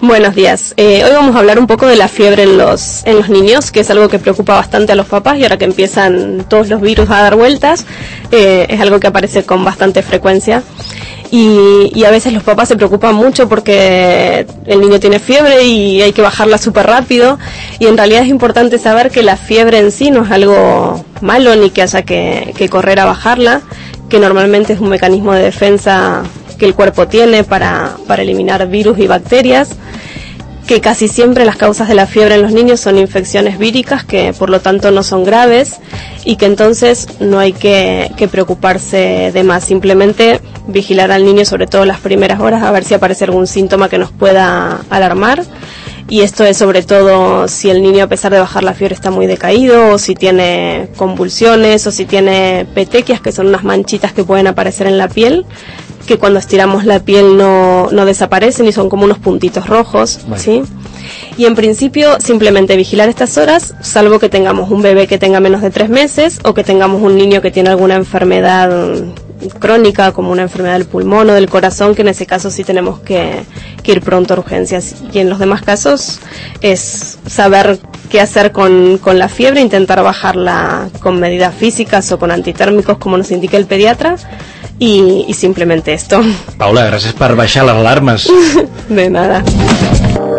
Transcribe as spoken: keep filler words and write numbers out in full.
Buenos días. Eh, hoy vamos a hablar un poco de la fiebre en los, en los niños, que es algo que preocupa bastante a los papás y ahora que empiezan todos los virus a dar vueltas, eh, es algo que aparece con bastante frecuencia. Y, y a veces los papás se preocupan mucho porque el niño tiene fiebre y hay que bajarla súper rápido, y en realidad es importante saber que la fiebre en sí no es algo malo ni que haya que, que correr a bajarla, que normalmente es un mecanismo de defensa que el cuerpo tiene para, para eliminar virus y bacterias, que casi siempre las causas de la fiebre en los niños son infecciones víricas, que por lo tanto no son graves y que entonces no hay que, que preocuparse de más, simplemente vigilar al niño sobre todo las primeras horas a ver si aparece algún síntoma que nos pueda alarmar. Y esto es sobre todo si el niño, a pesar de bajar la fiebre, está muy decaído, o si tiene convulsiones, o si tiene petequias, que son unas manchitas que pueden aparecer en la piel, que cuando estiramos la piel no, no desaparecen y son como unos puntitos rojos, vale. ¿Sí? Y en principio simplemente vigilar estas horas, salvo que tengamos un bebé que tenga menos de tres meses o que tengamos un niño que tiene alguna enfermedad crónica, como una enfermedad del pulmón o del corazón, que en ese caso sí tenemos que, que ir pronto a urgencias. Y en los demás casos es saber qué hacer con, con la fiebre, intentar bajarla con medidas físicas o con antitérmicos, como nos indique el pediatra. Y, y simplemente esto. Paula, gràcies per baixar les alarmes. De nada.